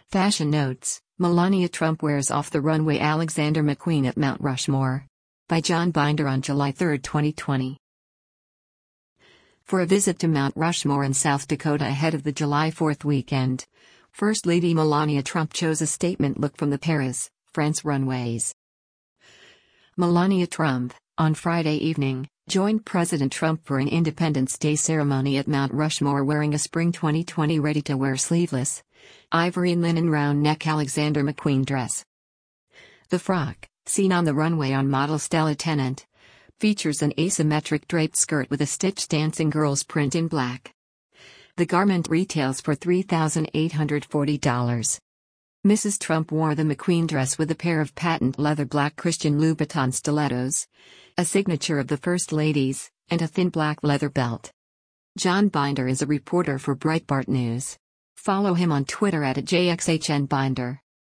Fashion notes: Melania Trump wears off the runway Alexander McQueen at Mount Rushmore. By John Binder on July 3, 2020. For a visit to Mount Rushmore in South Dakota ahead of the July 4th weekend, First Lady Melania Trump chose a statement look from the Paris, France runways. Melania Trump, on Friday evening, joined President Trump for an Independence Day ceremony at Mount Rushmore wearing a spring 2020 ready-to-wear sleeveless, ivory and linen round-neck Alexander McQueen dress. The frock, seen on the runway on model Stella Tennant, features an asymmetric draped skirt with a stitched Dancing Girls print in black. The garment retails for $3,840. Mrs. Trump wore the McQueen dress with a pair of patent leather black Christian Louboutin stilettos, a signature of the First Lady's, and a thin black leather belt. John Binder is a reporter for Breitbart News. Follow him on Twitter @JXHNBinder.